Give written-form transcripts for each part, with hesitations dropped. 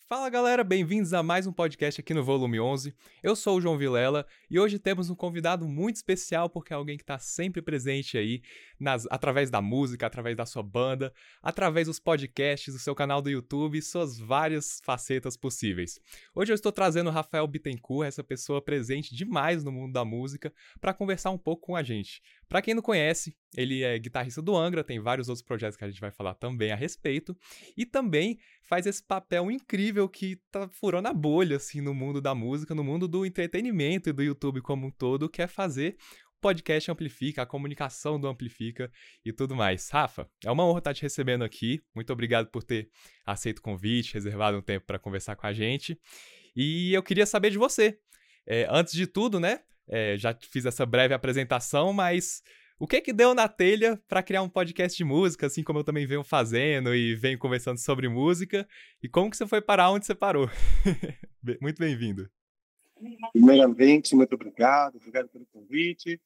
Fala galera, bem-vindos a mais um podcast aqui no Volume 11. Eu sou o João Vilela e hoje temos um convidado muito especial porque é alguém que está sempre presente aí através da música, através da sua banda, através dos podcasts, do seu canal do YouTube e suas várias facetas possíveis. Hoje eu estou trazendo o Rafael Bittencourt, essa pessoa presente demais no mundo da música, para conversar um pouco com a gente. Para quem não conhece, ele é guitarrista do Angra, tem vários outros projetos que a gente vai falar também a respeito, e também faz esse papel incrível que tá furando a bolha, assim, no mundo da música, no mundo do entretenimento e do YouTube como um todo, que é fazer o podcast Amplifica, a comunicação do Amplifica e tudo mais. Rafa, é uma honra estar te recebendo aqui, muito obrigado por ter aceito o convite, reservado um tempo para conversar com a gente, e eu queria saber de você. Antes de tudo, né, já fiz essa breve apresentação, mas o que deu na telha para criar um podcast de música, assim como eu também venho fazendo e venho conversando sobre música, e como que você foi parar onde você parou? Muito bem-vindo. Primeiramente, muito obrigado pelo convite.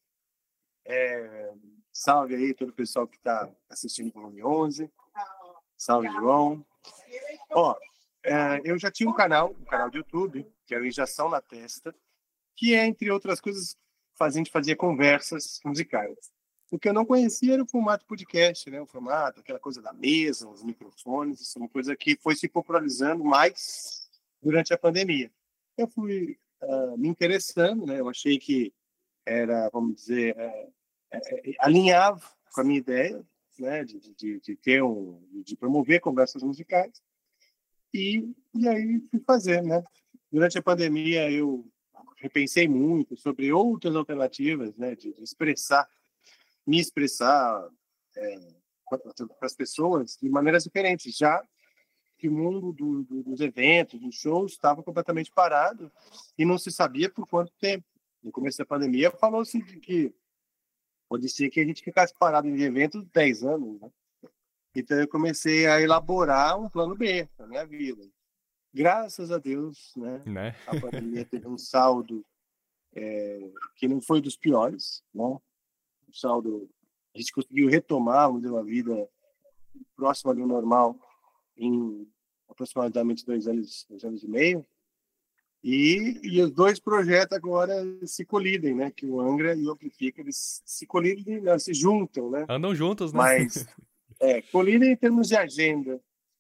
Salve aí todo o pessoal que está assistindo o Volume 11. Salve, João. Eu já tinha um canal de YouTube, que era o Injeção na Testa, que entre outras coisas, a gente fazia conversas musicais. O que eu não conhecia era o formato podcast, né? O formato, aquela coisa da mesa, os microfones, isso é uma coisa que foi se popularizando mais durante a pandemia. Eu fui me interessando, né? Eu achei que era, vamos dizer, alinhava com a minha ideia, né? De promover conversas musicais. E aí fui fazer, né? Durante a pandemia eu repensei muito sobre outras alternativas, né? De me expressar para as pessoas de maneiras diferentes, já que o mundo dos eventos, dos shows, estava completamente parado e não se sabia por quanto tempo. No começo da pandemia, falou-se de que pode ser que a gente ficasse parado em eventos 10 anos, né? Então, eu comecei a elaborar um plano B para minha vida. Graças a Deus, né? A pandemia teve um saldo que não foi dos piores, né? Um saldo, a gente conseguiu retomar, vamos dizer, uma vida próxima do normal em aproximadamente 2 anos e meio. E os dois projetos agora se colidem, né? Que o Angra e o Amplifica, eles se colidem, né? Se juntam, né? Andam juntos, né? Mas colidem em termos de agenda,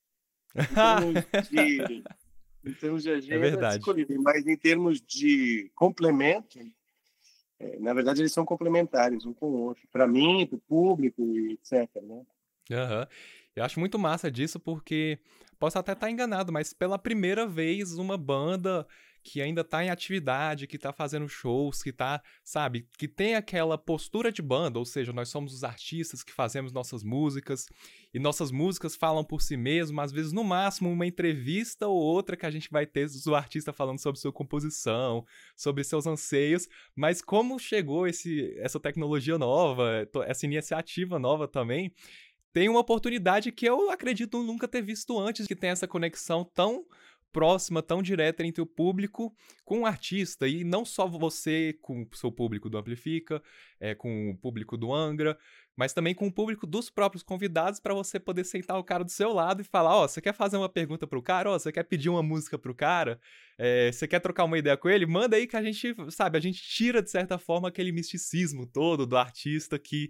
em termos de agenda, verdade. se colidem, mas em termos de complemento, na verdade eles são complementares um com o outro, para mim, para o público, etc. Né? Uhum. Eu acho muito massa disso porque posso até estar enganado, mas pela primeira vez uma banda que ainda tá em atividade, que tá fazendo shows, que tá, sabe, que tem aquela postura de banda, ou seja, nós somos os artistas que fazemos nossas músicas, e nossas músicas falam por si mesmo, às vezes no máximo uma entrevista ou outra que a gente vai ter do artista falando sobre sua composição, sobre seus anseios, mas como chegou essa tecnologia nova, essa iniciativa nova também, tem uma oportunidade que eu acredito nunca ter visto antes, que tem essa conexão tão próxima, tão direta entre o público com o artista, e não só você com o seu público do Amplifica, com o público do Angra, mas também com o público dos próprios convidados, para você poder sentar o cara do seu lado e falar, você quer fazer uma pergunta pro cara? Você quer pedir uma música pro cara? Você quer trocar uma ideia com ele? Manda aí que a gente, sabe, a gente tira, de certa forma, aquele misticismo todo do artista que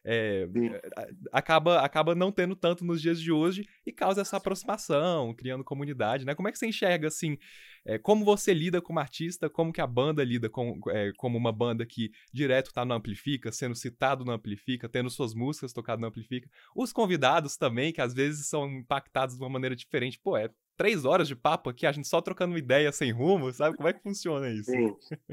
acaba não tendo tanto nos dias de hoje e causa essa aproximação, criando comunidade, né? Como é que você enxerga, assim, como você lida como artista, como que a banda lida como uma banda que direto tá no Amplifica, sendo citado no Amplifica, tendo suas músicas tocadas no Amplifica, os convidados também, que às vezes são impactados de uma maneira diferente, 3 horas de papo aqui, a gente só trocando uma ideia sem rumo, sabe? Como é que funciona isso? Sim.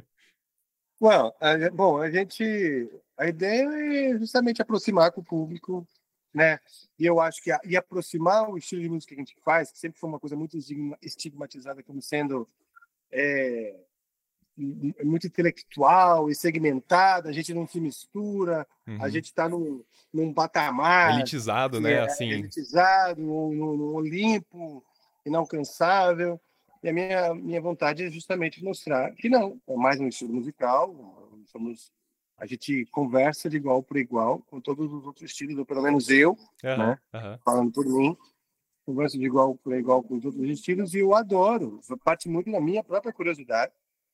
A ideia é justamente aproximar com o público, né? E eu acho que aproximar o estilo de música que a gente faz, que sempre foi uma coisa muito estigmatizada como sendo muito intelectual e segmentada, a gente não se mistura, a gente está num patamar elitizado, né? Assim, elitizado, num Olimpo inalcançável. E a minha vontade é justamente mostrar que não, é mais um estilo musical, a gente conversa de igual para igual com todos os outros estilos, ou pelo menos eu, né? Falando por mim. converso de igual para igual com os outros estilos e eu adoro. Parte muito da minha própria curiosidade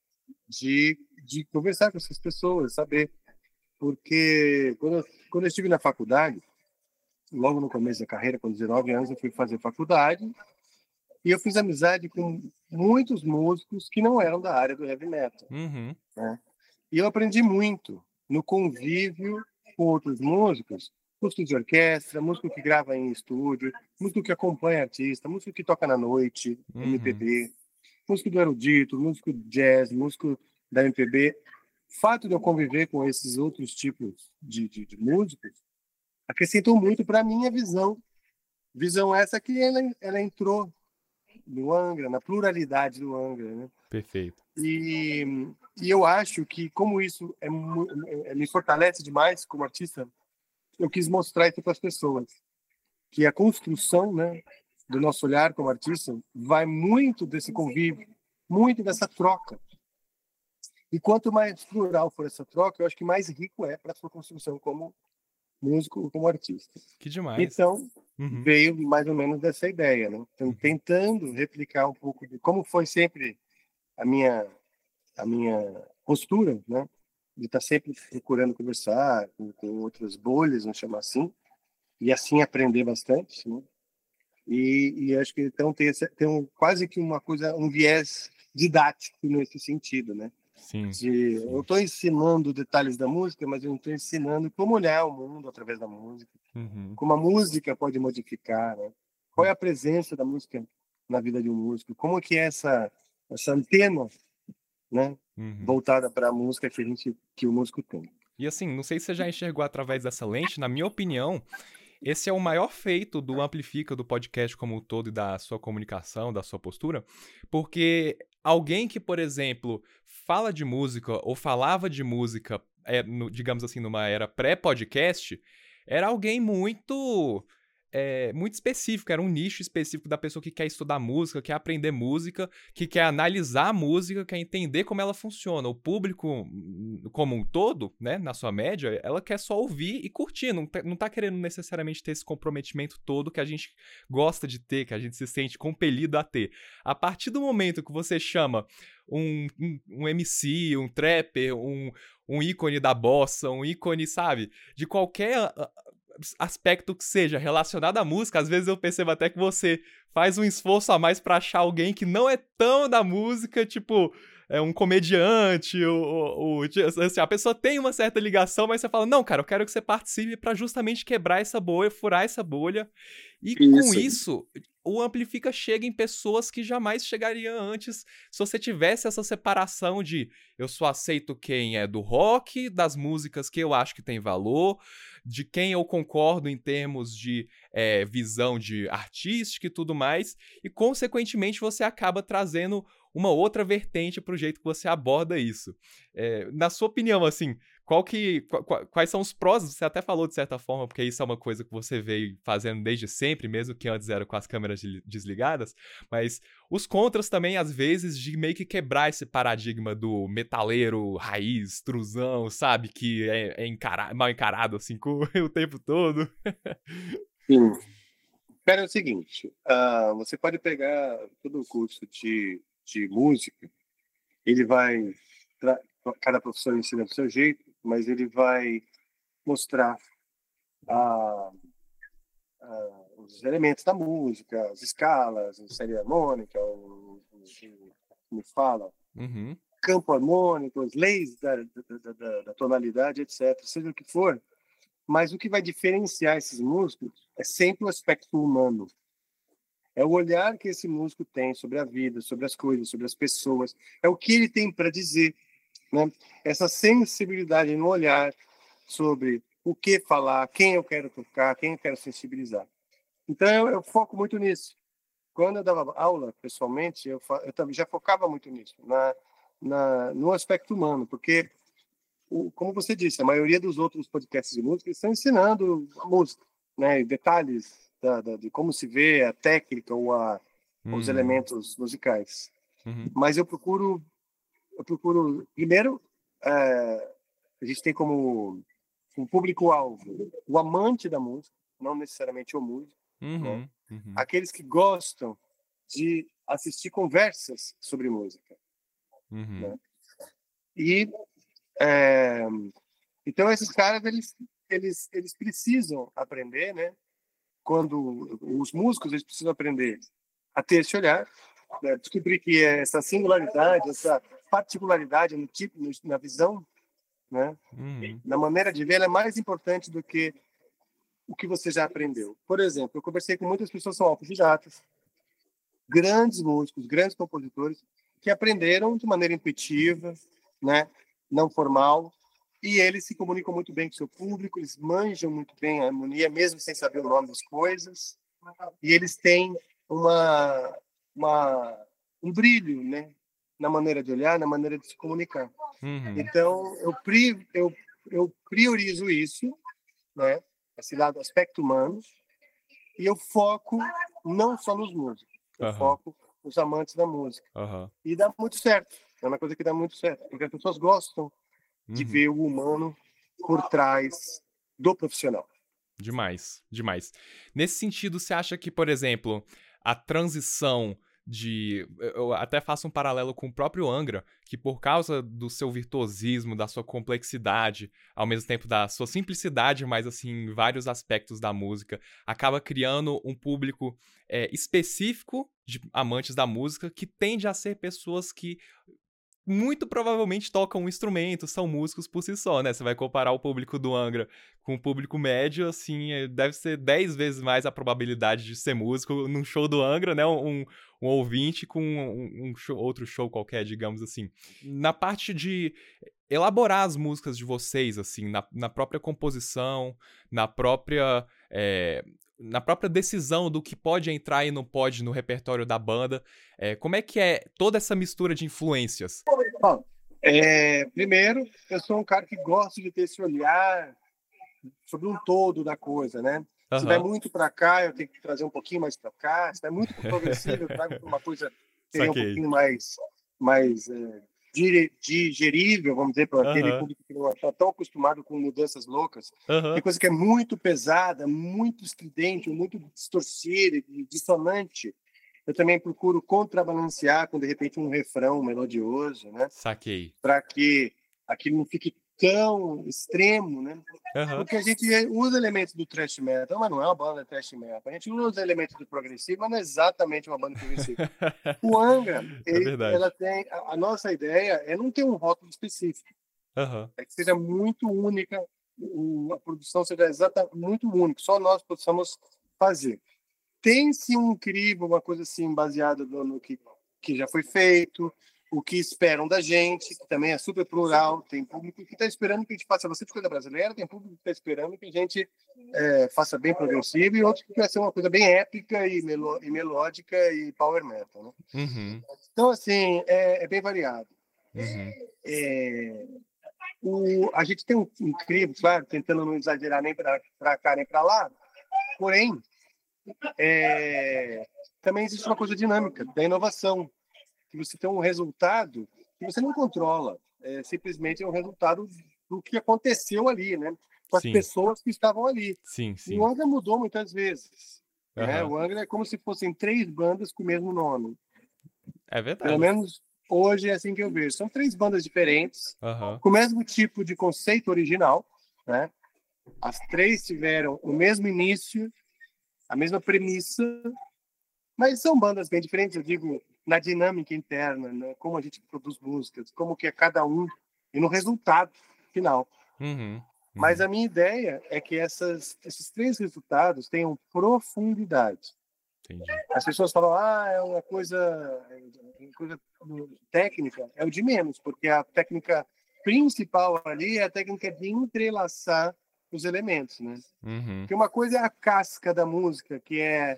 de conversar com essas pessoas, saber. Porque quando eu estive na faculdade, logo no começo da carreira, com 19 anos, eu fui fazer faculdade e eu fiz amizade com muitos músicos que não eram da área do heavy metal, Uhum. né? E eu aprendi muito no convívio com outros músicos, músico de orquestra, músico que grava em estúdio, músico que acompanha artista, músico que toca na noite, Uhum. MPB, músico do erudito, músico de jazz, músico da MPB. O fato de eu conviver com esses outros tipos de músicos acrescentou muito para a minha visão. Visão essa que ela entrou no Angra, na pluralidade do Angra, né? Perfeito. E, e eu acho que, como isso me fortalece demais como artista, eu quis mostrar isso para as pessoas, que a construção, né, do nosso olhar como artista vai muito desse convívio, muito dessa troca. E quanto mais plural for essa troca, eu acho que mais rico é para a sua construção como músico, como artista. Que demais. Então, Uhum. veio mais ou menos dessa ideia, né? Então, Uhum. tentando replicar um pouco de como foi sempre a minha postura, né? De estar sempre procurando conversar com outras bolhas, vamos chamar assim, e assim aprender bastante, né? E acho que então quase que uma coisa, um viés didático nesse sentido, né? Sim, Eu sim. estou ensinando detalhes da música, mas eu estou ensinando como olhar o mundo através da música, Uhum. como a música pode modificar, né? Qual é a presença da música na vida de um músico? Como que é essa antena, né, Uhum. voltada para a música que o músico tem? E assim, não sei se você já enxergou através dessa lente, na minha opinião, esse é o maior feito do Amplifica, do podcast como um todo e da sua comunicação, da sua postura, porque alguém que, por exemplo, fala de música ou falava de música, digamos assim, numa era pré-podcast, era alguém muito específico, era um nicho específico da pessoa que quer estudar música, quer aprender música, que quer analisar a música, quer entender como ela funciona. O público, como um todo, né, na sua média, ela quer só ouvir e curtir, não tá querendo necessariamente ter esse comprometimento todo que a gente gosta de ter, que a gente se sente compelido a ter. A partir do momento que você chama um MC, um trapper, um ícone da bossa, um ícone, sabe, de qualquer aspecto que seja relacionado à música, às vezes eu percebo até que você faz um esforço a mais pra achar alguém que não é tão da música, tipo, é um comediante, assim, a pessoa tem uma certa ligação, mas você fala, não, cara, eu quero que você participe pra justamente quebrar essa bolha, furar essa bolha, e com Isso. isso, o Amplifica chega em pessoas que jamais chegaria antes se você tivesse essa separação de eu só aceito quem é do rock, das músicas que eu acho que tem valor, de quem eu concordo em termos de visão de artística e tudo mais, e consequentemente você acaba trazendo uma outra vertente pro jeito que você aborda isso. Na sua opinião, assim, quais são os prós? Você até falou de certa forma, porque isso é uma coisa que você veio fazendo desde sempre, mesmo que antes era com as câmeras desligadas, mas os contras também, às vezes, de meio que quebrar esse paradigma do metaleiro raiz, truzão, sabe? Que mal encarado, assim, o tempo todo. Sim. Cara, é o seguinte, você pode pegar todo o curso de música, ele vai, cada professor ensina do seu jeito, mas ele vai mostrar a, os elementos da música, as escalas, a série harmônica, como fala, Uhum. campo harmônico, as leis da tonalidade, etc. Seja o que for, mas o que vai diferenciar esses músicos é sempre o aspecto humano. É o olhar que esse músico tem sobre a vida, sobre as coisas, sobre as pessoas. É o que ele tem para dizer, né? Essa sensibilidade no olhar sobre o que falar, quem eu quero tocar, quem eu quero sensibilizar. Então eu foco muito nisso. Quando eu dava aula pessoalmente, eu também já focava muito nisso, no aspecto humano, porque como você disse, a maioria dos outros podcasts de música estão ensinando a música, né? Detalhes de como se vê a técnica ou os Uhum. elementos musicais. Uhum. Mas eu procuro primeiro, a gente tem como um público-alvo o amante da música, não necessariamente o músico, né? Uhum. Uhum. aqueles que gostam de assistir conversas sobre música, Uhum. né? E é, então esses caras eles precisam aprender, né? Quando os músicos eles precisam aprender a ter esse olhar, né? Descobrir que essa singularidade, essa particularidade no tipo, na visão, né? Uhum. Na maneira de ver, ela é mais importante do que o que você já aprendeu. Por exemplo, eu conversei com muitas pessoas que são autodidatas, grandes músicos, grandes compositores, que aprenderam de maneira intuitiva, né? Não formal, e eles se comunicam muito bem com o seu público, eles manjam muito bem a harmonia, mesmo sem saber o nome das coisas, e eles têm uma, uma um brilho, né? Na maneira de olhar, na maneira de se comunicar. Uhum. Então, eu priorizo isso, né? Esse lado, aspecto humano, e eu foco não só nos músicos, eu Aham. foco nos amantes da música. Aham. E dá muito certo, é uma coisa que dá muito certo, porque as pessoas gostam de Uhum. ver o humano por trás do profissional. Demais, demais. Nesse sentido, você acha que, por exemplo, a transição de. Eu até faço um paralelo com o próprio Angra, que por causa do seu virtuosismo, da sua complexidade, ao mesmo tempo da sua simplicidade, mas assim, em vários aspectos da música, acaba criando um público específico de amantes da música, que tende a ser pessoas que muito provavelmente tocam um instrumento, são músicos por si só, né? Você vai comparar o público do Angra com o público médio, assim, deve ser 10 vezes mais a probabilidade de ser músico num show do Angra, né? Um ouvinte com outro show qualquer, digamos assim. Na parte de elaborar as músicas de vocês, assim, na própria composição, na própria. Na própria decisão do que pode entrar e não pode no repertório da banda. Como é que é toda essa mistura de influências? Bom, primeiro, eu sou um cara que gosta de ter esse olhar sobre um todo da coisa, né? Se vai Aham. muito para cá, eu tenho que trazer um pouquinho mais para cá. Se vai muito para progressivo, eu trago para uma coisa que seria um Saquei. pouquinho mais digerível, vamos dizer, para aquele Aham. público que não está tão acostumado com mudanças loucas. Tem Aham. coisa que é muito pesada, muito estridente, muito distorcida e dissonante. Eu também procuro contrabalancear com, de repente, um refrão melodioso, né? Saquei. Para que aquilo não fique tão extremo, né? Aham. Porque a gente usa elementos do thrash metal, mas não é uma banda de thrash metal. A gente usa elementos do progressivo, mas não é exatamente uma banda progressiva. O Angra, É verdade. ela tem a nossa ideia é não ter um rótulo específico, Aham. é que seja muito única, a produção seja exatamente muito única, só nós possamos fazer. Tem-se um crivo, uma coisa assim baseada no que já foi feito, o que esperam da gente, que também é super plural. Tem público que está esperando que a gente faça bastante coisa brasileira, tem público que está esperando que a gente faça bem progressivo, e outros que quer ser uma coisa bem épica e melódica e power metal, né? Uhum. Então, assim, é bem variado. Uhum. A gente tem um crivo, claro, tentando não exagerar nem para cá nem para lá, porém, também existe uma coisa dinâmica da inovação, que você tem um resultado que você não controla, simplesmente é um resultado do que aconteceu ali, né? Com as Sim. pessoas que estavam ali. Sim, E o sim. Angra mudou muitas vezes, né? Aham. O Angra é como se fossem 3 bandas com o mesmo nome. É Pelo verdade. menos hoje é assim que eu vejo. São 3 bandas diferentes, Aham. com o mesmo tipo de conceito original, né? As 3 tiveram o mesmo início, a mesma premissa, mas são bandas bem diferentes, eu digo, na dinâmica interna, né? Como a gente produz músicas, como que é cada um e no resultado final. Uhum. Mas Uhum. a minha ideia é que esses 3 resultados tenham profundidade. Entendi. As pessoas falam, é uma coisa técnica, é o de menos, porque a técnica principal ali é a técnica de entrelaçar os elementos, né? Uhum. Porque uma coisa é a casca da música, que é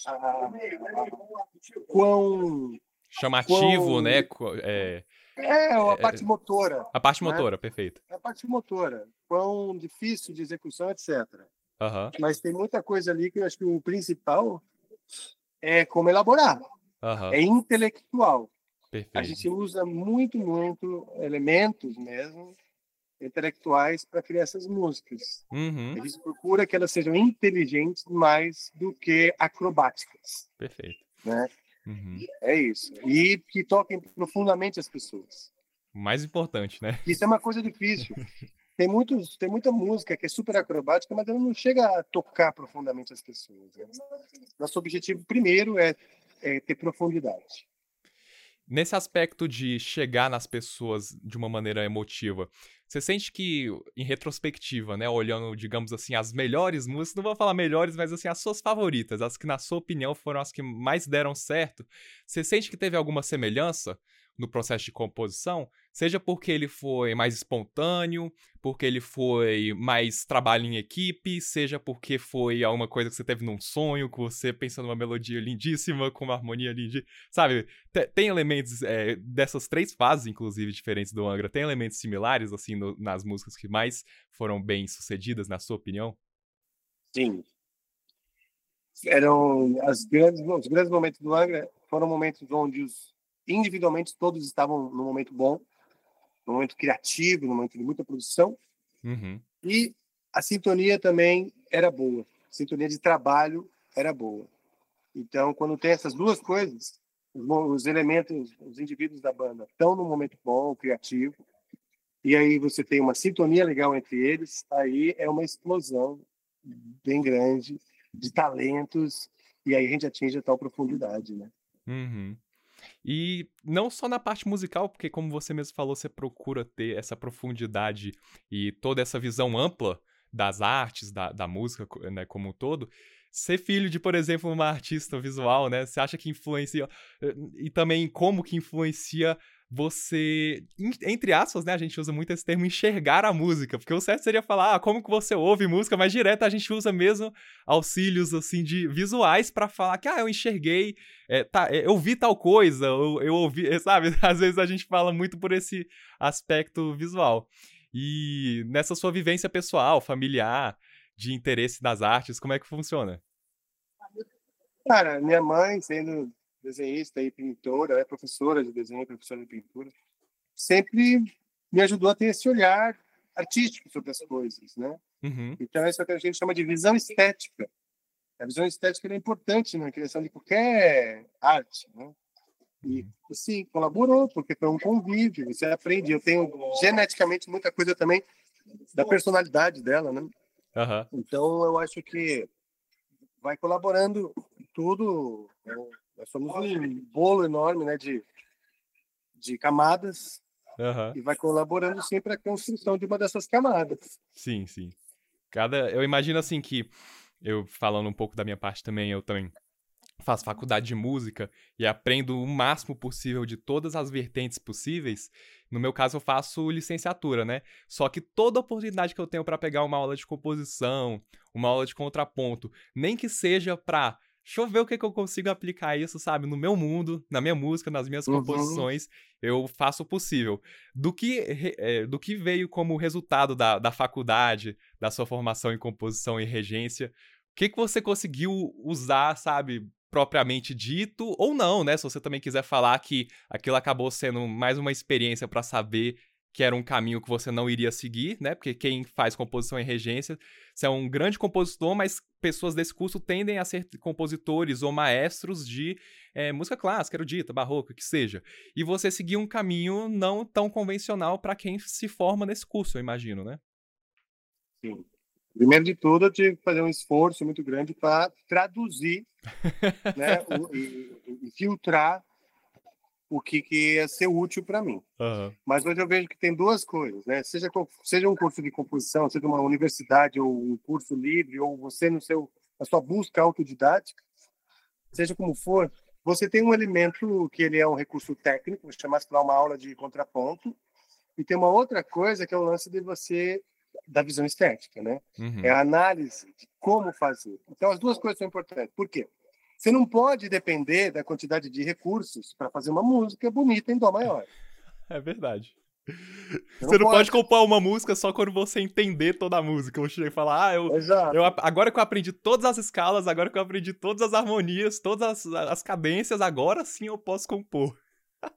quão, Chamativo, né? quão a É, parte motora, a parte né? motora, perfeito. A parte motora, quão difícil de execução, etc. Aham. Mas tem muita coisa ali que eu acho que o principal é como elaborar, Aham. é intelectual. A Perfeito. gente usa muito elementos mesmo, intelectuais para criar essas músicas. Uhum. A gente procura que elas sejam inteligentes mais do que acrobáticas, Perfeito. né? Uhum. É isso. E que toquem profundamente as pessoas. O mais importante, né? Isso é uma coisa difícil. Tem muita música que é super acrobática, mas ela não chega a tocar profundamente as pessoas, né? Nosso objetivo primeiro é ter profundidade. Nesse aspecto de chegar nas pessoas de uma maneira emotiva, você sente que, em retrospectiva, né, olhando, digamos assim, as melhores músicas, não vou falar melhores, mas assim, as suas favoritas, as que, na sua opinião, foram as que mais deram certo, você sente que teve alguma semelhança no processo de composição? Seja porque ele foi mais espontâneo, porque ele foi mais trabalho em equipe, seja porque foi alguma coisa que você teve num sonho, que você pensa numa melodia lindíssima, com uma harmonia lindíssima, sabe? Tem elementos dessas 3 fases, inclusive, diferentes do Angra, tem elementos similares, assim, nas músicas que mais foram bem sucedidas, na sua opinião? Sim. Os grandes momentos do Angra foram momentos onde individualmente todos estavam num momento bom, num momento criativo, num momento de muita produção, Uhum. e a sintonia também era boa. A sintonia de trabalho era boa. Então, quando tem essas duas coisas, os elementos, os indivíduos da banda estão num momento bom, criativo, e aí você tem uma sintonia legal entre eles, aí é uma explosão bem grande de talentos, e aí a gente atinge a tal profundidade, né? Uhum. E não só na parte musical, porque como você mesmo falou, você procura ter essa profundidade e toda essa visão ampla das artes, da música, né, como um todo. Ser filho de, por exemplo, uma artista visual, né? Você acha que influencia... E também como que influencia você, entre aspas, né? A gente usa muito esse termo, enxergar a música. Porque o certo seria falar, como que você ouve música, mas direto a gente usa mesmo auxílios, assim, de visuais pra falar que, eu enxerguei, eu vi tal coisa, eu ouvi, sabe? Às vezes a gente fala muito por esse aspecto visual. E nessa sua vivência pessoal, familiar, de interesse nas artes, como é que funciona? Cara, minha mãe, sendo desenhista e pintora, é professora de desenho e professora de pintura, sempre me ajudou a ter esse olhar artístico sobre as coisas, né? Uhum. Então, isso é o que a gente chama de visão estética. A visão estética é importante na criação de qualquer arte, né? E, sim, colaborou, porque foi um convívio, você aprende. Eu tenho geneticamente muita coisa também da personalidade dela, né? Aham. Então, eu acho que vai colaborando tudo. Nós somos um bolo enorme, né, de camadas, Aham. e vai colaborando sempre a construção de uma dessas camadas. Sim, sim. Eu imagino assim que, eu falando um pouco da minha parte também, eu também faço faculdade de música e aprendo o máximo possível de todas as vertentes possíveis. No meu caso, eu faço licenciatura, né? Só que toda oportunidade que eu tenho pra pegar uma aula de composição, uma aula de contraponto, nem que seja pra deixa eu ver o que eu consigo aplicar isso, sabe? No meu mundo, na minha música, nas minhas Uhum. composições, eu faço o possível. Do que veio como resultado da faculdade, da sua formação em composição e regência, o que você conseguiu usar, sabe, propriamente dito, ou não, né? Se você também quiser falar que aquilo acabou sendo mais uma experiência pra saber que era um caminho que você não iria seguir, né? Porque quem faz composição em regência, você é um grande compositor, mas pessoas desse curso tendem a ser compositores ou maestros de música clássica, erudita, barroca, que seja. E você seguiu um caminho não tão convencional pra quem se forma nesse curso, eu imagino, né? Sim. Primeiro de tudo, eu tive que fazer um esforço muito grande para traduzir, né, e filtrar o que ia ser útil para mim. Aham. Mas hoje eu vejo que tem duas coisas, né? Seja um curso de composição, seja uma universidade ou um curso livre, ou você na sua busca autodidática, seja como for, você tem um elemento que ele é um recurso técnico, chamasse para uma aula de contraponto, e tem uma outra coisa que é o lance da visão estética, né? É Uhum. a análise de como fazer. Então as duas coisas são importantes. Por quê? Você não pode depender da quantidade de recursos para fazer uma música bonita em dó maior. É verdade. Você não Você não pode pode. compor uma música só quando você entender toda a música. Eu chego e falar, Exato. agora que eu aprendi todas as escalas, agora que eu aprendi todas as harmonias, todas as cadências, agora sim eu posso compor.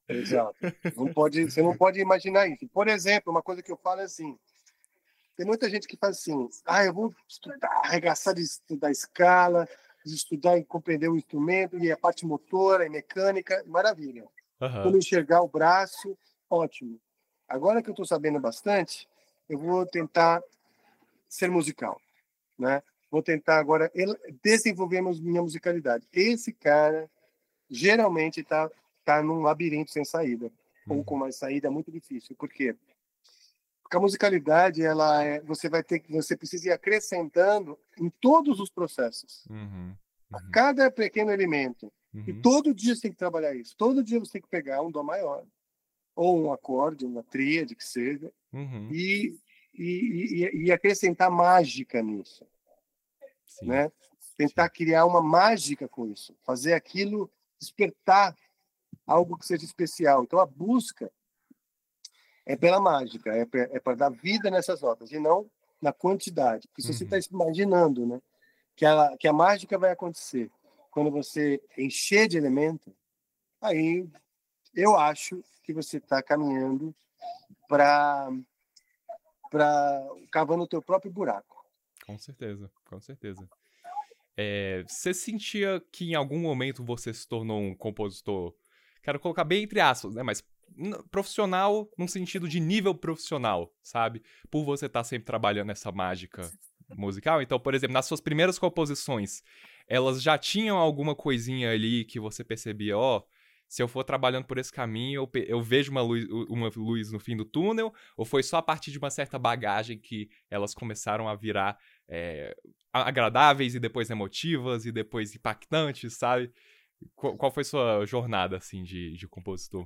Exato. Você não pode imaginar isso. Por exemplo, uma coisa que eu falo é assim, tem muita gente que faz assim, eu vou estudar, arregaçar de estudar escala, de estudar e compreender o instrumento, e a parte motora, e mecânica, maravilha. Aham. Quando enxergar o braço, ótimo. Agora que eu estou sabendo bastante, eu vou tentar ser musical, né? Vou tentar agora desenvolver minha musicalidade. Esse cara geralmente tá num labirinto sem saída, ou com Uhum. uma saída muito difícil. Por quê? Porque a musicalidade, você precisa ir acrescentando em todos os processos, Uhum. a Uhum. cada pequeno elemento. E Uhum. todo dia você tem que trabalhar isso. Todo dia você tem que pegar um dó maior, ou um acorde, uma tríade, que seja, Uhum. e, e acrescentar mágica nisso, Sim, né? Tentar sim. criar uma mágica com isso, fazer aquilo despertar algo que seja especial. Então a busca é pela mágica, é para dar vida nessas notas e não na quantidade. Porque se você está Uhum. imaginando, né, que a mágica vai acontecer quando você encher de elemento, aí eu acho que você está caminhando para cavando o teu próprio buraco. Com certeza, com certeza. Você sentia que em algum momento você se tornou um compositor, quero colocar bem entre aspas, né, mas profissional num sentido de nível profissional, sabe? Por você estar sempre trabalhando essa mágica musical. Então, por exemplo, nas suas primeiras composições, elas já tinham alguma coisinha ali que você percebia, ó, se eu for trabalhando por esse caminho, eu vejo uma luz no fim do túnel, ou foi só a partir de uma certa bagagem que elas começaram a virar é, agradáveis e depois emotivas e depois impactantes, sabe? Qual foi sua jornada, assim, de compositor?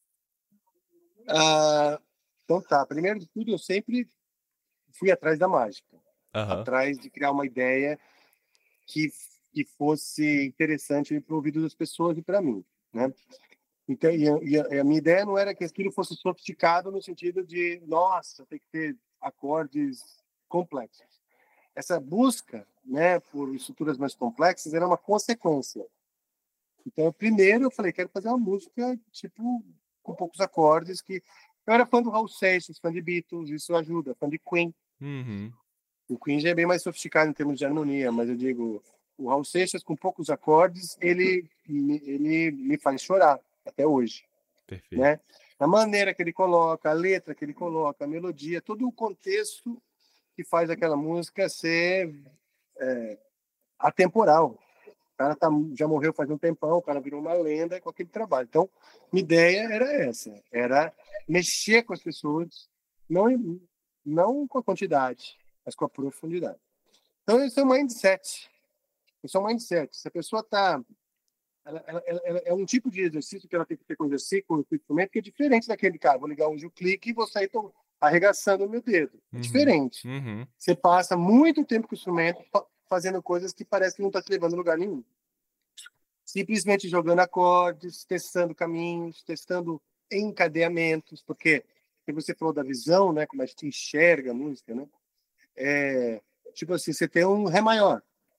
Ah, então tá, primeiro de tudo, eu sempre fui atrás da mágica, Aham. atrás de criar uma ideia que, que fosse interessante para o ouvido das pessoas e para mim, né? Então, a minha ideia não era que aquilo fosse sofisticado no sentido de, nossa, tem que ter acordes complexos. Essa busca, né, por estruturas mais complexas era uma consequência. Então, primeiro eu falei, quero fazer uma música tipo com poucos acordes que eu era fã do Raul Seixas, fã de Beatles, isso ajuda, fã de Queen. Uhum. O Queen já é bem mais sofisticado em termos de harmonia, mas eu digo, o Raul Seixas com poucos acordes, ele me faz chorar até hoje, Perfeito. né? A maneira que ele coloca, a letra que ele coloca, a melodia, todo o contexto que faz aquela música ser atemporal. O cara já morreu faz um tempão, o cara virou uma lenda com aquele trabalho. Então, minha ideia era essa, era mexer com as pessoas, não, não com a quantidade, mas com a profundidade. Então, esse é o mindset. Esse é o mindset. Se a pessoa está... Ela é um tipo de exercício que ela tem que ter com o instrumento que é diferente daquele cara. Vou ligar hoje o clique e vou sair arregaçando o meu dedo. É Uhum. diferente. Uhum. Você passa muito tempo com o instrumento fazendo coisas que parece que não está te levando a lugar nenhum. Simplesmente jogando acordes, testando caminhos, testando encadeamentos, porque você falou da visão, né, como a gente enxerga a música, né? Tipo assim, você tem um ré maior.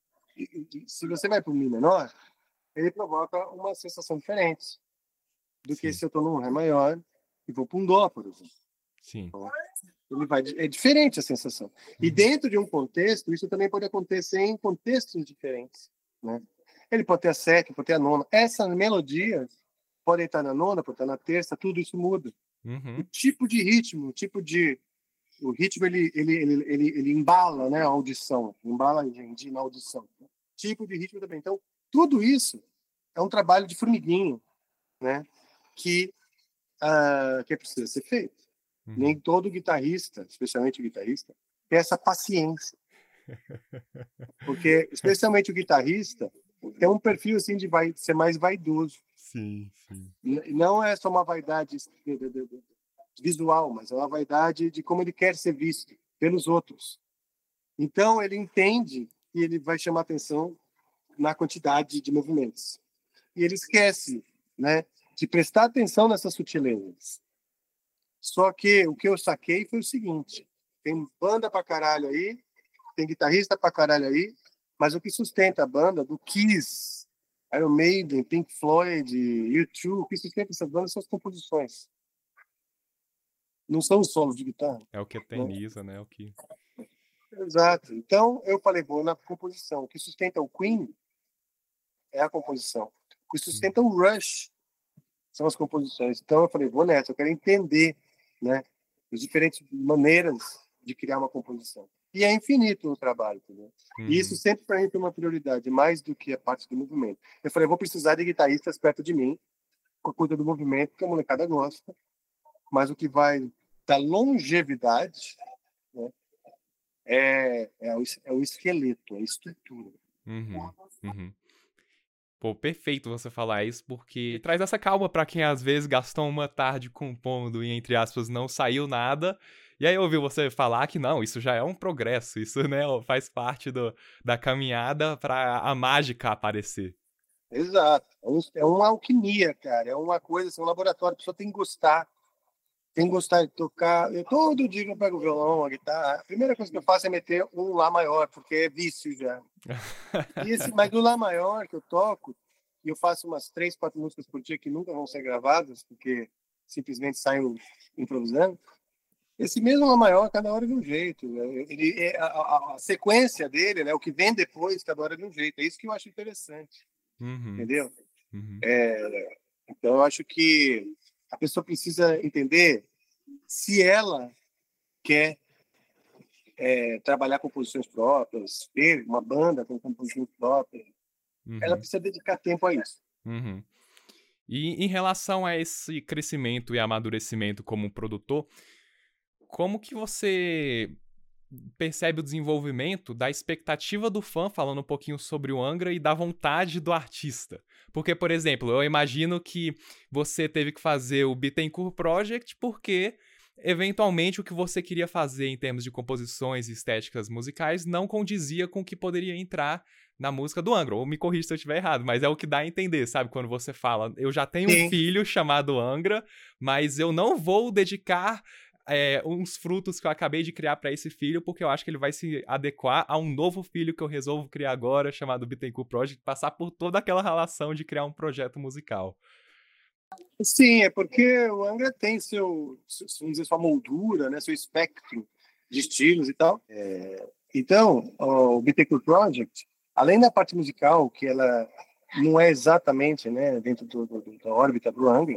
Se você vai para o mi menor, ele provoca uma sensação diferente do que Sim, se eu estou num ré maior e vou para um dó, por exemplo. sim. Então, é diferente a sensação. E Uhum. dentro de um contexto, isso também pode acontecer em contextos diferentes, né? Ele pode ter a sétima, pode ter a nona. Essa melodia pode estar na nona, pode estar na terça, tudo isso muda. O Uhum. tipo de ritmo, o ritmo ele embala, né, a audição, embala a gente na audição. Tipo de ritmo também. Então, tudo isso é um trabalho de formiguinho, né, que que precisa ser feito. Nem Uhum. todo guitarrista, especialmente o guitarrista, tem essa paciência, porque especialmente o guitarrista tem um perfil assim de ser mais vaidoso. Sim, sim. Não é só uma vaidade visual, mas é uma vaidade de como ele quer ser visto pelos outros. Então ele entende que ele vai chamar atenção na quantidade de movimentos. E ele esquece, né, de prestar atenção nessas sutilezas. Só que o que eu saquei foi o seguinte: tem banda pra caralho aí, tem guitarrista pra caralho aí, mas o que sustenta a banda do Kiss Iron Maiden, Pink Floyd, U2, o que sustenta essas bandas são as composições. Não são os solos de guitarra. É o que Né? eterniza, né? O que... Exato. Então, eu falei, vou na composição. O que sustenta o Queen é a composição. O que sustenta o Rush são as composições. Então, eu falei, vou nessa. Eu quero entender, né, as diferentes maneiras de criar uma composição. E é infinito o trabalho, entendeu? E isso sempre para mim foi uma prioridade, mais do que a parte do movimento. Eu falei, vou precisar de guitarristas perto de mim, com a coisa do movimento, que a molecada gosta. Mas o que vai dar longevidade, né, é o esqueleto, a estrutura. Pô, perfeito você falar isso, porque traz essa calma pra quem às vezes gastou uma tarde compondo e, entre aspas, não saiu nada. E aí ouviu você falar que não, isso já é um progresso, isso, né, faz parte da caminhada pra a mágica aparecer. Exato. É uma alquimia, cara. É uma coisa, assim, um laboratório. A pessoa tem que gostar de tocar. Eu todo dia que eu pego o violão, a guitarra, a primeira coisa que eu faço é meter um Lá maior, porque é vício já. Mas do Lá maior que eu toco, e eu faço umas 3, 4 músicas por dia que nunca vão ser gravadas, porque simplesmente saem improvisando. Esse mesmo Lá maior, cada hora de um jeito. A sequência dele, né, o que vem depois, cada hora de um jeito. É isso que eu acho interessante. Entendeu? Então, eu acho que a pessoa precisa entender se ela quer trabalhar com composições próprias, ter uma banda com composições próprias, ela precisa dedicar tempo a isso. E em relação a esse crescimento e amadurecimento como produtor, como que você percebe o desenvolvimento da expectativa do fã, falando um pouquinho sobre o Angra, e da vontade do artista? Porque, por exemplo, eu imagino que você teve que fazer o Bittencourt Project porque, eventualmente, o que você queria fazer em termos de composições e estéticas musicais não condizia com o que poderia entrar na música do Angra. Ou me corrija se eu estiver errado, mas é o que dá a entender, sabe? Quando você fala, eu já tenho um filho chamado Angra, mas eu não vou dedicar uns frutos que eu acabei de criar para esse filho, porque eu acho que ele vai se adequar a um novo filho que eu resolvo criar agora, chamado Bittencourt Project, passar por toda aquela relação de criar um projeto musical. Sim, é porque o Angra tem vamos dizer, sua moldura, né, seu espectro de estilos e tal. Então, o Bittencourt Project, além da parte musical, que ela não é exatamente, né, dentro da órbita do Angra,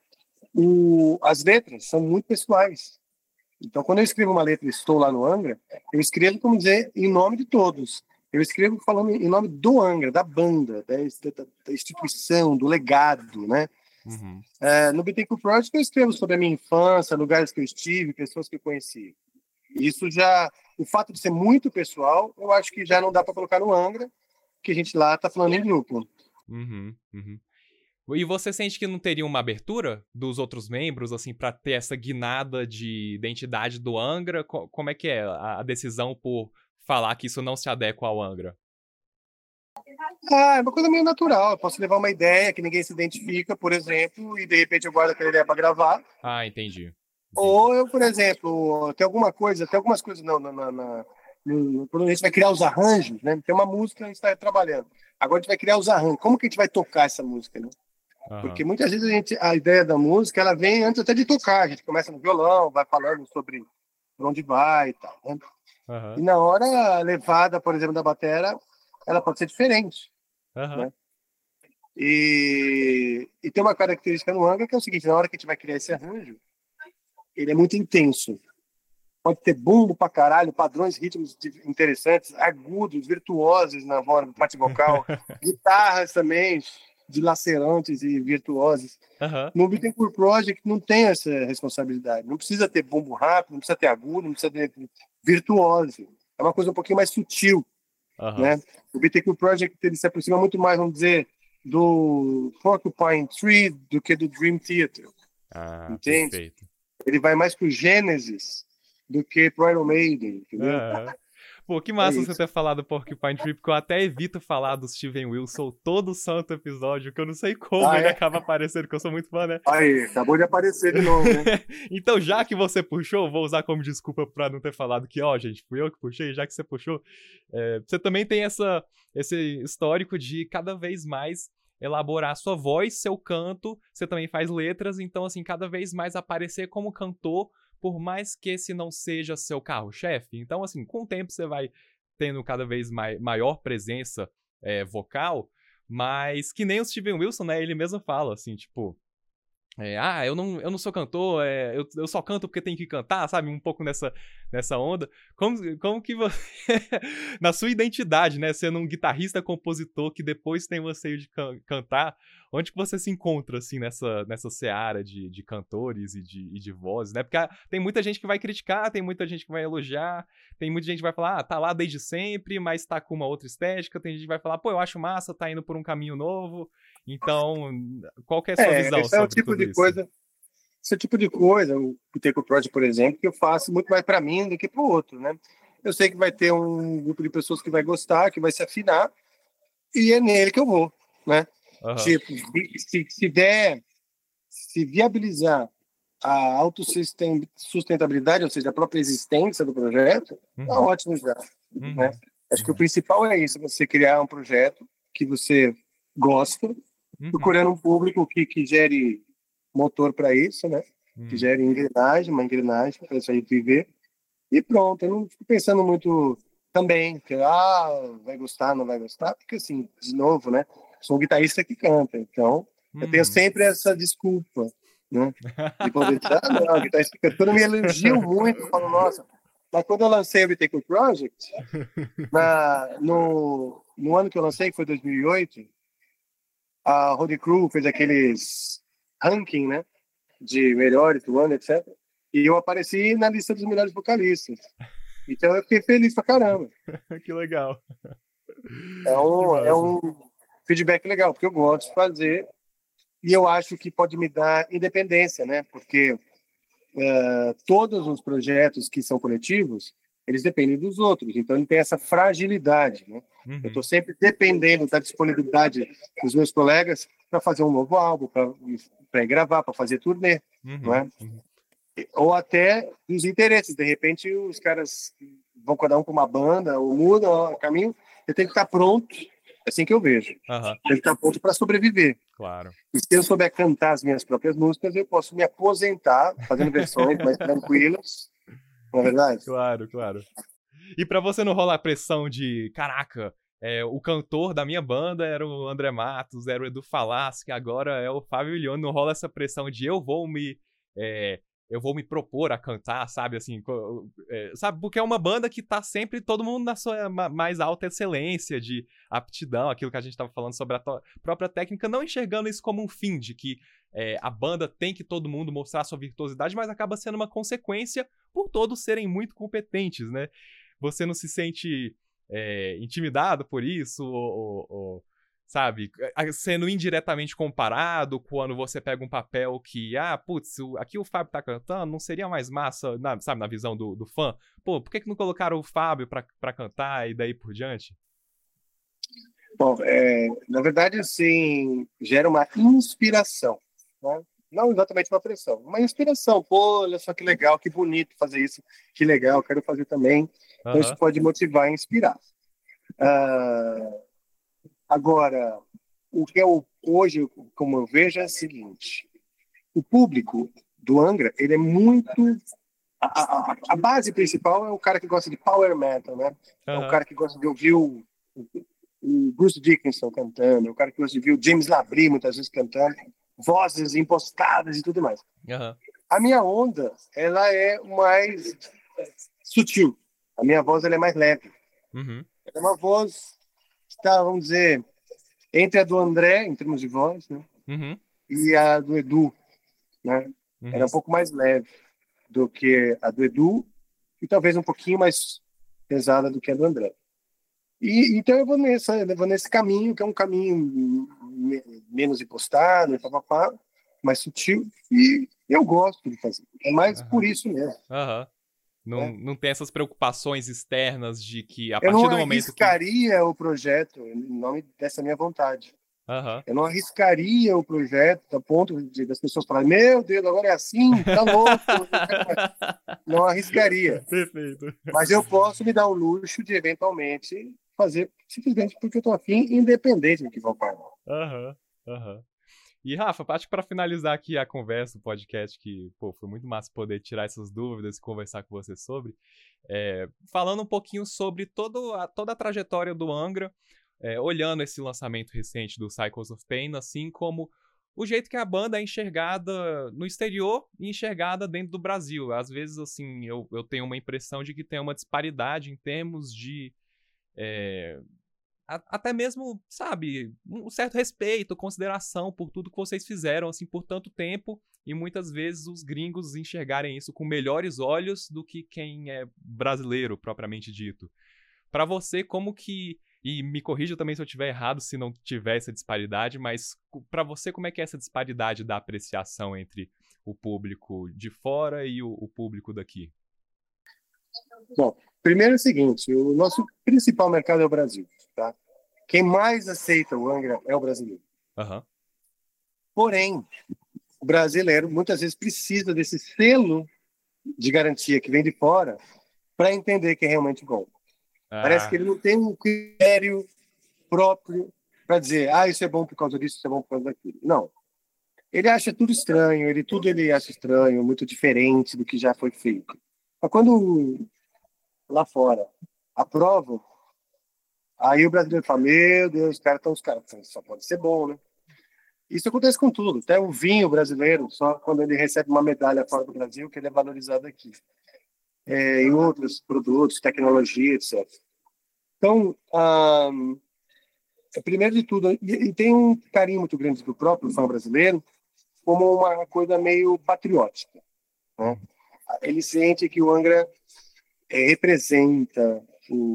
as letras são muito pessoais. Então, quando eu escrevo uma letra e estou lá no Angra, eu escrevo, como dizer, em nome de todos. Eu escrevo falando em nome do Angra, da banda, da instituição, do legado, né? No Bittencourt Project eu escrevo sobre a minha infância, lugares que eu estive, pessoas que eu conheci. Isso já, o fato de ser muito pessoal, eu acho que já não dá para colocar no Angra, que a gente lá está falando em grupo. E você sente que não teria uma abertura dos outros membros, assim, pra ter essa guinada de identidade do Angra? Como é que é a decisão por falar que isso não se adequa ao Angra? É uma coisa meio natural. Eu posso levar uma ideia que ninguém se identifica, por exemplo, e de repente eu guardo aquela ideia para gravar. Ah, entendi. Ou eu, por exemplo, tem algumas coisas não, quando a gente vai criar os arranjos, né? Tem uma música que a gente está trabalhando. Agora a gente vai criar os arranjos. Como que a gente vai tocar essa música, né? Porque muitas vezes a ideia da música ela vem antes até de tocar. A gente começa no violão, vai falando sobre por onde vai e tal. Né? E na hora a levada, por exemplo, da batera, ela pode ser diferente. Né? E tem uma característica no Angra que é o seguinte: na hora que a gente vai criar esse arranjo, ele é muito intenso. Pode ter bumbo pra caralho, padrões, ritmos interessantes, agudos, virtuosos na voz, na parte vocal, guitarras também, dilacerantes e virtuosas. No Bittencourt Project não tem essa responsabilidade. Não precisa ter bumbo rápido, não precisa ter agudo, não precisa ter virtuoso. É uma coisa um pouquinho mais sutil. Né? O Bittencourt Project ele se aproxima muito mais, vamos dizer, do Porcupine Tree do que do Dream Theater. Entende? Perfeito. Ele vai mais pro Genesis do que pro Iron Maiden, entendeu? Pô, que massa você ter falado Porcupine Tree, porque eu até evito falar do Steven Wilson todo santo episódio, que eu não sei como ele acaba aparecendo, que eu sou muito fã, né? Aí, acabou de aparecer de novo, né? Então, já que você puxou, vou usar como desculpa pra não ter falado que, gente, fui eu que puxei, já que você puxou, você também tem esse histórico de cada vez mais elaborar a sua voz, seu canto, você também faz letras, então, assim, cada vez mais aparecer como cantor, por mais que esse não seja seu carro-chefe. Então, assim, com o tempo você vai tendo cada vez maior presença vocal, mas que nem o Steven Wilson, né, ele mesmo fala, assim, tipo... eu não sou cantor, eu só canto porque tenho que cantar, sabe? Um pouco nessa onda. Como que você, na sua identidade, né? Sendo um guitarrista, compositor que depois tem o anseio de cantar, onde que você se encontra, assim, nessa seara de cantores e de vozes, né? Porque tem muita gente que vai criticar, tem muita gente que vai elogiar, tem muita gente que vai falar, tá lá desde sempre, mas tá com uma outra estética, tem gente que vai falar, pô, eu acho massa, tá indo por um caminho novo. Então, qual que é a sua visão esse é o sobre tipo tudo de isso? coisa, esse é o tipo de coisa, o Biteco Project, por exemplo, que eu faço muito mais para mim do que para o outro, né? Eu sei que vai ter um grupo de pessoas que vai gostar, que vai se afinar, e é nele que eu vou, né? Aham. Tipo, se viabilizar a autossustentabilidade, ou seja, a própria existência do projeto, tá Uhum. ótimo já, né? Uhum. Acho que o principal é isso, você criar um projeto que você gosta, Uhum. procurando um público que gere motor para isso, né? Que Uhum. gere uma engrenagem para isso aí viver. E pronto, eu não fico pensando muito também, que vai gostar, não vai gostar, porque assim, de novo, né? Sou um guitarrista que canta, então eu tenho Uhum. sempre essa desculpa, né? De poder dizer, não, guitarrista que canta. Quando me elogiam muito, eu falo, nossa, mas quando eu lancei o Bittencourt Project, no ano que eu lancei, que foi 2008, a Road Crew fez aqueles ranking, né? De melhores do ano, etc. E eu apareci na lista dos melhores vocalistas. Então eu fiquei feliz pra caramba. Que legal. Que É massa. um feedback legal, porque eu gosto de fazer e eu acho que pode me dar independência, né? Porque todos os projetos que são coletivos, eles dependem dos outros. Então ele tem essa fragilidade, né? Eu Uhum. estou sempre dependendo da disponibilidade dos meus colegas para fazer um novo álbum, para gravar, para fazer turnê, não Uhum. é? Uhum. Ou até dos interesses. De repente, os caras vão cada um para uma banda, ou mudam o caminho. Eu tenho que estar pronto, é assim que eu vejo. Aham. Tenho que estar pronto para sobreviver. Claro. E se eu souber cantar as minhas próprias músicas, eu posso me aposentar fazendo versões mais tranquilas, não é verdade? Claro, claro. E pra você não rolar a pressão de, caraca, o cantor da minha banda era o André Matos, era o Edu Falaschi, agora é o Fábio Leone, não rola essa pressão de é, eu vou me propor a cantar, sabe, assim, sabe, porque é uma banda que tá sempre todo mundo na sua mais alta excelência de aptidão, aquilo que a gente tava falando sobre a própria técnica, não enxergando isso como um fim, de que a banda tem que todo mundo mostrar sua virtuosidade, mas acaba sendo uma consequência por todos serem muito competentes, né? Você não se sente intimidado por isso? Sabe, sendo indiretamente comparado quando você pega um papel que, putz, aqui o Fábio tá cantando, não seria mais massa, sabe, na visão do fã? Pô, por que não colocaram o Fábio pra cantar e daí por diante? Bom, na verdade, assim, gera uma inspiração, né? Não exatamente uma pressão, uma inspiração. Pô, olha só que legal, que bonito fazer isso, que legal, quero fazer também. Então, isso Aham. pode motivar e inspirar. Ah, agora, o que eu hoje, como eu vejo, é o seguinte: o público do Angra, ele é muito. A base principal é o cara que gosta de power metal, né? É o Aham. cara que gosta de ouvir o Bruce Dickinson cantando, é o cara que gosta de ouvir o James Labrie muitas vezes cantando, vozes impostadas e tudo mais. Aham. A minha onda, ela é mais sutil. A minha voz, ela é mais leve. Uhum. É uma voz que está, vamos dizer, entre a do André, em termos de voz, né? Uhum. E a do Edu, né? Era um Uhum. pouco mais leve do que a do Edu e talvez um pouquinho mais pesada do que a do André. E então eu vou nesse caminho, que é um caminho menos impostado, papapá, mais sutil, e eu gosto de fazer. É mais por Aham. isso mesmo, Aham. Não, né? não tem essas preocupações externas de que a Eu não partir do momento que. arriscaria o projeto em nome dessa minha vontade. Aham. Eu não arriscaria o projeto a ponto das pessoas falarem: meu Deus, agora é assim, tá louco, não quero mais. Não arriscaria. Perfeito. Mas eu posso me dar o luxo de, eventualmente, fazer simplesmente porque eu estou afim, independente do que vão falar. Aham. Aham. E, Rafa, acho que para finalizar aqui a conversa, o podcast, que, pô, foi muito massa poder tirar essas dúvidas e conversar com você sobre, falando um pouquinho sobre toda a trajetória do Angra, olhando esse lançamento recente do Cycles of Pain, assim como o jeito que a banda é enxergada no exterior e enxergada dentro do Brasil. Às vezes, assim, eu tenho uma impressão de que tem uma disparidade em termos de até mesmo, sabe, um certo respeito, consideração por tudo que vocês fizeram, assim, por tanto tempo, e muitas vezes os gringos enxergarem isso com melhores olhos do que quem é brasileiro, propriamente dito. Pra você, como que, e me corrija também se eu estiver errado, se não tiver essa disparidade, mas pra você, como é que é essa disparidade da apreciação entre o público de fora e o público daqui? Bom, primeiro é o seguinte, o nosso principal mercado é o Brasil, tá? Quem mais aceita o Angra é o brasileiro. Aham. Porém, o brasileiro muitas vezes precisa desse selo de garantia que vem de fora para entender que é realmente bom. Parece que ele não tem um critério próprio para dizer, isso é bom por causa disso, isso é bom por causa daquilo. Não. Ele acha tudo estranho, tudo ele acha estranho, muito diferente do que já foi feito. Mas quando lá fora aprovam, aí o brasileiro fala, meu Deus, os caras só pode ser bom, né? Isso acontece com tudo, até o vinho brasileiro, só quando ele recebe uma medalha fora do Brasil, que ele é valorizado aqui. Em outros produtos, tecnologia, etc. Então, primeiro de tudo, e tem um carinho muito grande do próprio fã brasileiro, como uma coisa meio patriótica, né? Ele sente que o Angra representa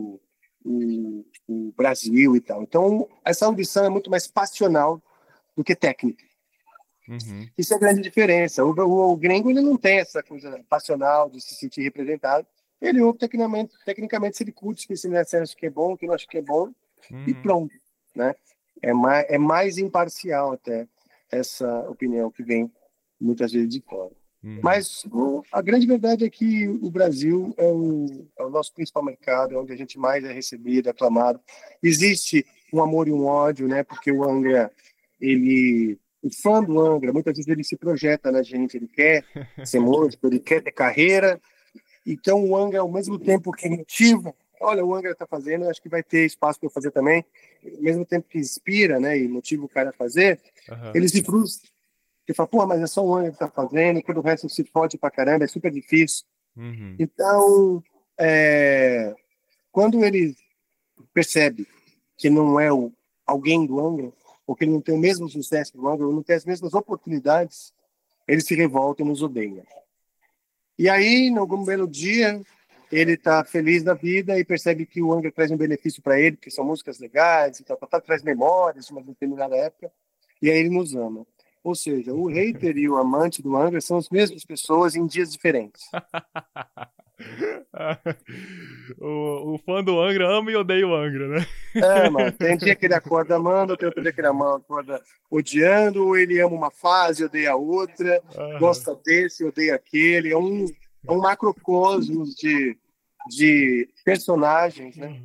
o Brasil e tal. Então, essa audição é muito mais passional do que técnica. Uhum. Isso é a grande diferença. O gringo ele não tem essa coisa passional de se sentir representado. Ele ouve tecnicamente se ele curte, se ele acha que é bom, que não acha que é bom, e pronto, né? É mais imparcial até essa opinião que vem muitas vezes de fora. Mas a grande verdade é que o Brasil é o nosso principal mercado, é onde a gente mais é recebido, aclamado. Existe um amor e um ódio, né? Porque o Angra, o fã do Angra, muitas vezes ele se projeta na gente, ele quer ser músico, ele quer ter carreira. Então o Angra, ao mesmo tempo que motiva, olha, o Angra está fazendo, acho que vai ter espaço para eu fazer também. Ao mesmo tempo que inspira, né, e motiva o cara a fazer, ele se frustra. Ele fala, pô, mas é só o Angra que está fazendo, todo o resto se fode pra caramba, é super difícil. Então, quando ele percebe que não é alguém do Angra, ou que ele não tem o mesmo sucesso do Angra, ou não tem as mesmas oportunidades, ele se revolta e nos odeia. E aí, em algum belo dia, ele está feliz da vida e percebe que o Angra traz um benefício para ele, que são músicas legais, e tal, traz memórias de uma determinada época, e aí ele nos ama. Ou seja, o hater e o amante do Angra são as mesmas pessoas em dias diferentes. O fã do Angra ama e odeia o Angra, né? Mano, tem dia que ele acorda amando, tem outro dia que ele acorda odiando, ou ele ama uma fase, odeia a outra, gosta desse, odeia aquele. É um macrocosmos de personagens, né?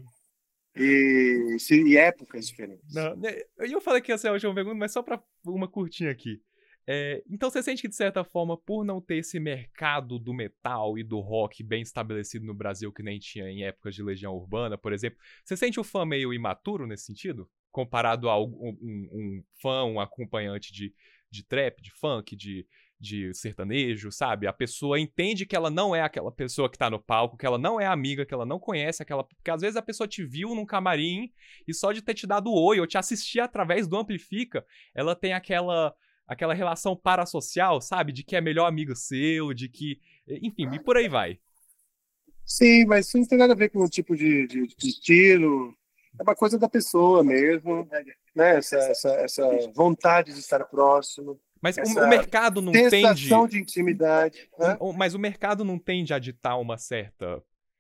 E épocas diferentes. Não, eu falei que ia ser a última pergunta, mas só para uma curtinha aqui. Então você sente que, de certa forma, por não ter esse mercado do metal e do rock bem estabelecido no Brasil, que nem tinha em épocas de Legião Urbana, por exemplo, você sente o fã meio imaturo nesse sentido? Comparado a um fã, um acompanhante de trap, de funk, de sertanejo, sabe? A pessoa entende que ela não é aquela pessoa que tá no palco, que ela não é amiga, que ela não conhece aquela... Porque às vezes a pessoa te viu num camarim e só de ter te dado oi ou te assistir através do Amplifica, ela tem aquela relação parasocial, sabe? De que é melhor amigo seu, de que... Enfim, e por aí vai. Sim, mas isso não tem nada a ver com o tipo de estilo. É uma coisa da pessoa mesmo, né? Essa vontade de estar próximo. Mas o mercado não tende... sensação de intimidade. Né? Mas o mercado não tende a ditar uma certa...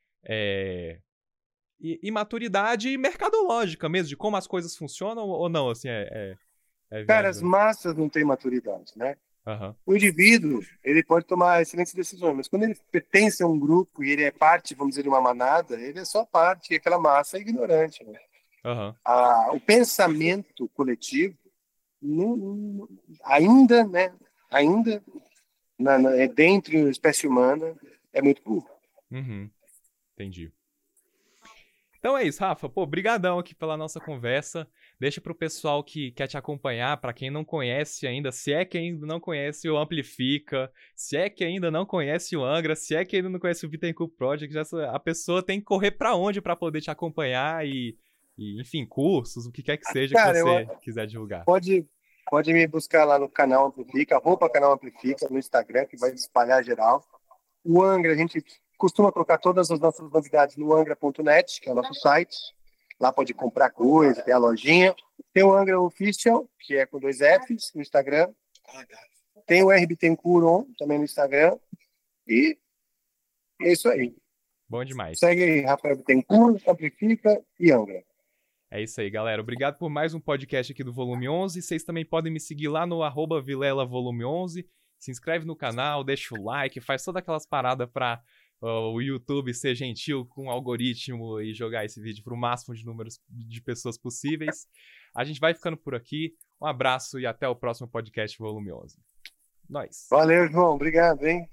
imaturidade mercadológica mesmo, de como as coisas funcionam ou não, assim, Cara, as massas não têm maturidade, né? Uhum. O indivíduo, ele pode tomar excelentes decisões, mas quando ele pertence a um grupo e ele é parte, vamos dizer, de uma manada, ele é só parte, e aquela massa é ignorante, né? Uhum. O pensamento coletivo, ainda, né? Ainda dentro da espécie humana é muito burro. Uhum, entendi. Então é isso, Rafa. Pô, brigadão aqui pela nossa conversa. Deixa pro pessoal que quer te acompanhar, pra quem não conhece ainda, se é que ainda não conhece o Amplifica, se é que ainda não conhece o Angra, se é que ainda não conhece o Bittencourt Project, a pessoa tem que correr pra onde pra poder te acompanhar enfim, cursos, o que quer que seja que Cara, você quiser divulgar. pode me buscar lá no canal Amplifica, @canal Amplifica no Instagram, que vai espalhar geral. O Angra, a gente costuma colocar todas as nossas novidades no angra.net, que é o nosso site. Lá pode comprar coisa, tem a lojinha. Tem o Angra Official, que é com 2 Fs, no Instagram. Tem o R Bittencourt On, também no Instagram. E é isso aí. Bom demais. Segue aí, Rafael Bittencourt, Amplifica e Angra. É isso aí, galera. Obrigado por mais um podcast aqui do Volume 11. Vocês também podem me seguir lá no @VilelaVolume11. Se inscreve no canal, deixa o like, faz todas aquelas paradas pra o YouTube ser gentil com o algoritmo e jogar esse vídeo para o máximo de números de pessoas possíveis. A gente vai ficando por aqui. Um abraço e até o próximo podcast Volume 11. Nós. Valeu, João. Obrigado, hein?